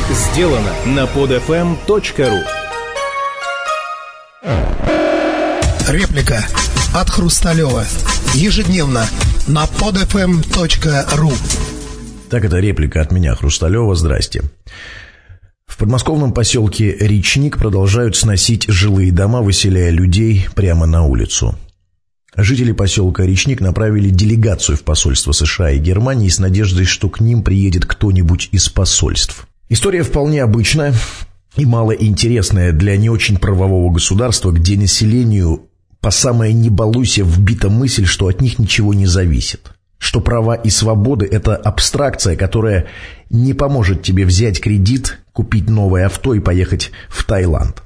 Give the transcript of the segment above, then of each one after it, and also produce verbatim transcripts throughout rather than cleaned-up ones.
сделано на подфм точка ру. Реплика от Хрусталева. Ежедневно на подфм точка ру. Так, это реплика от меня, Хрусталева. Здрасте. В подмосковном поселке Речник продолжают сносить жилые дома, выселяя людей прямо на улицу. Жители поселка Речник направили делегацию в посольство США и Германии с надеждой, что к ним приедет кто-нибудь из посольств. История вполне обычная и малоинтересная для не очень правового государства, где населению по самое не балуйся вбита мысль, что от них ничего не зависит. Что права и свободы – это абстракция, которая не поможет тебе взять кредит, купить новое авто и поехать в Таиланд.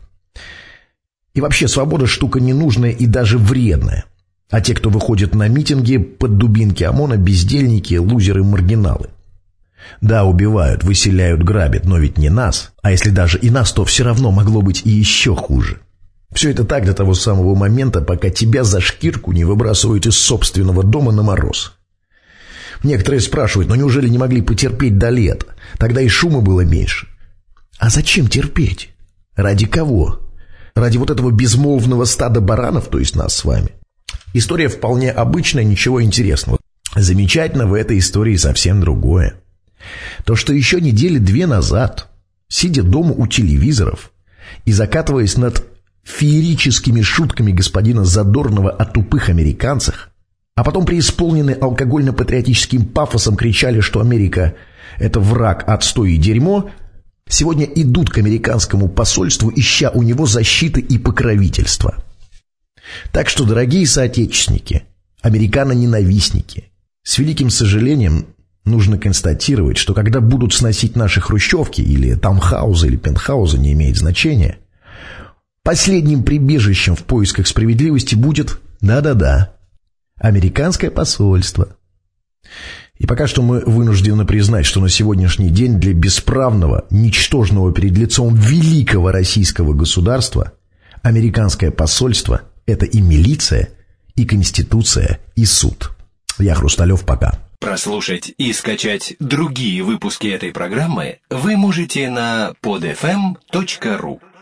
И вообще, свобода – штука ненужная и даже вредная. А те, кто выходит на митинги под дубинки ОМОНа, бездельники, лузеры, маргиналы. Да, убивают, выселяют, грабят, но ведь не нас. А если даже и нас, то все равно могло быть и еще хуже. Все это так до того самого момента, пока тебя за шкирку не выбрасывают из собственного дома на мороз. Некоторые спрашивают, ну неужели не могли потерпеть до лета? Тогда и шума было меньше. А зачем терпеть? Ради кого? Ради вот этого безмолвного стада баранов, то есть нас с вами? История вполне обычная, ничего интересного. Замечательно в этой истории совсем другое. То, что еще недели две назад, сидя дома у телевизоров и закатываясь над феерическими шутками господина Задорнова о тупых американцах, а потом преисполненные алкогольно-патриотическим пафосом кричали, что Америка – это враг, отстой и дерьмо, сегодня идут к американскому посольству, ища у него защиты и покровительства. Так что, дорогие соотечественники, американо-ненавистники, с великим сожалением нужно констатировать, что когда будут сносить наши хрущевки или таунхаузы или пентхаузы, не имеет значения, последним прибежищем в поисках справедливости будет, да-да-да, американское посольство. И пока что мы вынуждены признать, что на сегодняшний день для бесправного, ничтожного перед лицом великого российского государства американское посольство – это и милиция, и конституция, и суд. Я Хрусталев, пока. Прослушать и скачать другие выпуски этой программы вы можете на подфм точка ру.